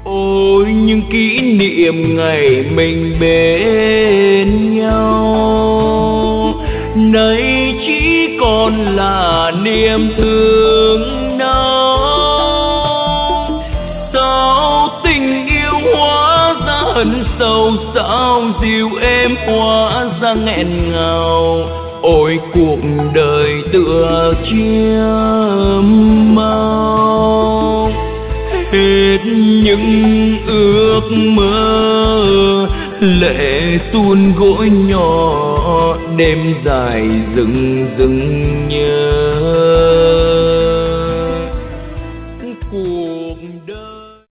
Ôi những kỷ niệm ngày mình bên nhau, nay chỉ còn là niềm thương đau. Sao tình yêu hóa ra hận sâu, sao dịu êm hóa ra nghẹn ngào. Ôi cuộc đời tựa chiêm bao, hết những ước mơ lệ tuôn gối nhỏ, đêm dài rừng rừng nhớ.